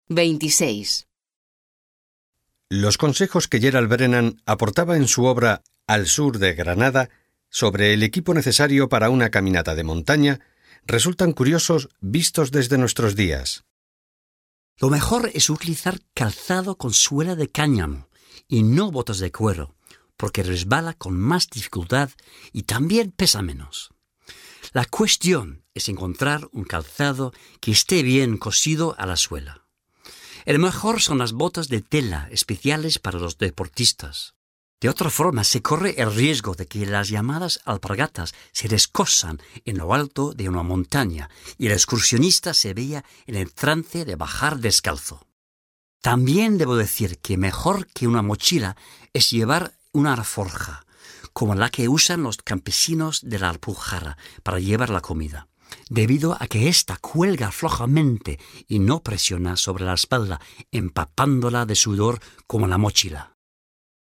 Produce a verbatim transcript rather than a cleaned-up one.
veintiséis. Los consejos que Gerald Brennan aportaba en su obra Al sur de Granada sobre el equipo necesario para una caminata de montaña resultan curiosos vistos desde nuestros días. Lo mejor es utilizar calzado con suela de cáñamo y no botas de cuero, porque resbala con más dificultad y también pesa menos. La cuestión es encontrar un calzado que esté bien cosido a la suela. El mejor son las botas de tela especiales para los deportistas. De otra forma, se corre el riesgo de que las llamadas alpargatas se descosan en lo alto de una montaña y el excursionista se vea en el trance de bajar descalzo. También debo decir que mejor que una mochila es llevar una alforja, como la que usan los campesinos de la Alpujarra para llevar la comida, debido a que ésta cuelga flojamente y no presiona sobre la espalda, empapándola de sudor como la mochila.